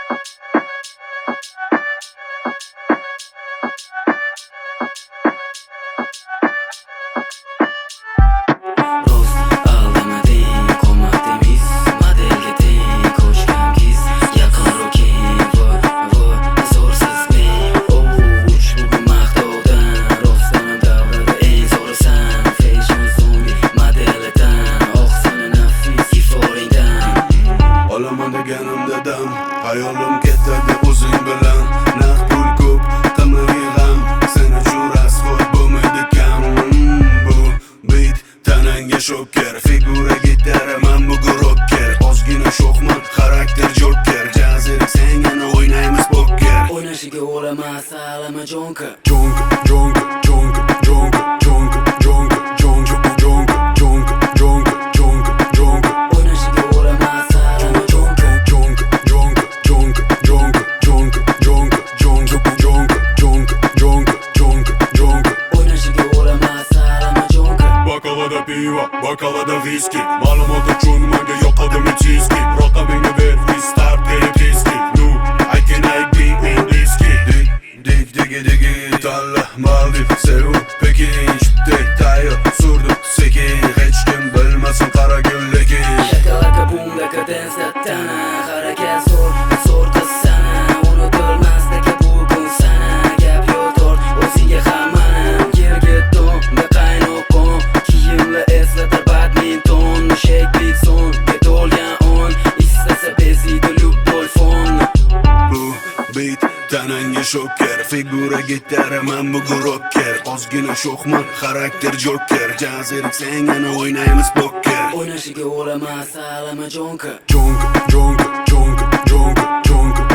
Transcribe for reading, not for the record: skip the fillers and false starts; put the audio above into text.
Hayolim ketadi o'zing bilan. Naq pul ko'p qilmay g'am, sen uchun rasvoy bo'lmaydi kam. Bu beat tanangga shoker, figura gitara, man bugun rocker. Ozgina sho'xman, xarakter joker. Jazirik sen yana o'ynaymiz poker. O'ynashiga o'lamas alama jonka. Jonka, jonka, jonka, jonka, jonka, jonka, jonka, jonka, jonka, jonka, jonka, jonka. O'ynashiga o'lamas alama jonka. Jonka, jonka, jonka, jonka, jonka, jonka, jonka, jonka, jonka, jonka, jonka, jonka. O'ynashiga o'lamas alama jonka. Bokalada pivo, bokalada viski. Ma'lumot uchun menga yoqadimi cheeski. Raqamingni ber, restart episki. Nu, I can be Indiski. Digi Talla, Maldiv, Seul, Pekin. Chipte, tayyor, surdim, sekin. Hech kim bilmasin qara gullekin. Shakalaka bumda kadensa tana. Harakat zo'r qiz sana. Unutilmasligi bugun sana. Gap yo'tor, o'zingga hammanam. Yerga donda qaynoqon. Kiyimlar eslatar badminton. Mushak bitson, betolgan on. Istasa beziydi любой fon. Bu beat tanangga shoker, figura gitara, man bugun rocker. Ozgina sho'xman, xarakter joker. Jazirik sen yana o'ynaymiz poker. O'ynashiga o'lamas alama jonka. Jonka, jonka, jonka, jonka, jonka,